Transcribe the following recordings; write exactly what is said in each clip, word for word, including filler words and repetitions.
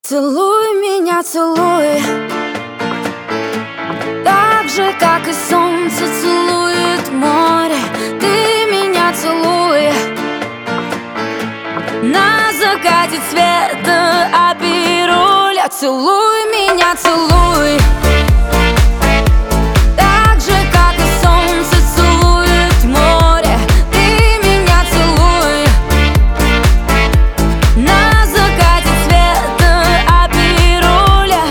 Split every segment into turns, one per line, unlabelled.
Целуй меня, целуй, так же, как и солнце целует море. Ты меня целуй на закате света Абируля. Целуй меня, целуй, так же, как и солнце целует море. Ты меня целуй на закате света Абируля.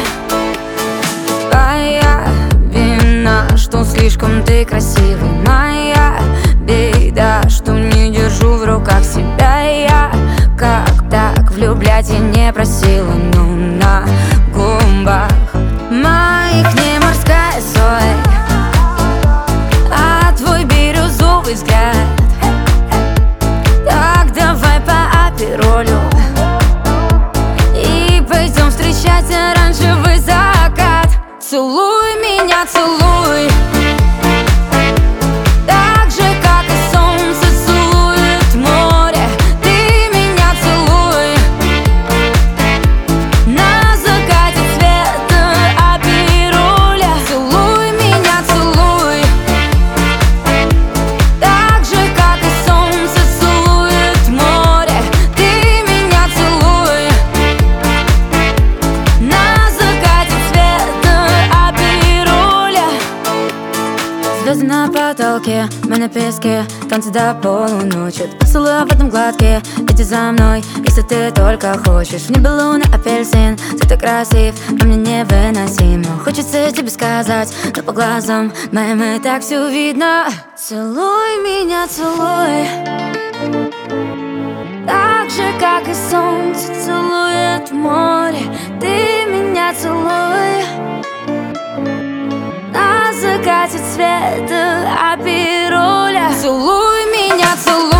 Твоя вина, что слишком ты красивый. Моя беда, что не держу в руках себя. Я как так влюблять я не просила, но на губах моих не морская соль, а твой бирюзовый взгляд. Так давай по Абиролю и пойдем встречать оранжевый закат. Целуй меня, целуй, так же, как и солнце целует море. Ты меня целуй на закате света Абируля. Целуй меня, целуй, так же, как и солнце целует море. Ты меня целуй на закате света Абируля. Звезды на потолке, мы на песке, танцы до полуночи. Поцелуй в этом гладкие, иди за мной, если ты только хочешь. В небе луна, апельсин, ты так красив, но мне невыносимо. Хочется тебе сказать, но по глазам моим и так все видно. Целуй меня, целуй, так же, как и солнце целует море. Ты меня целуй на закате света Абируля. Целуй меня, целуй.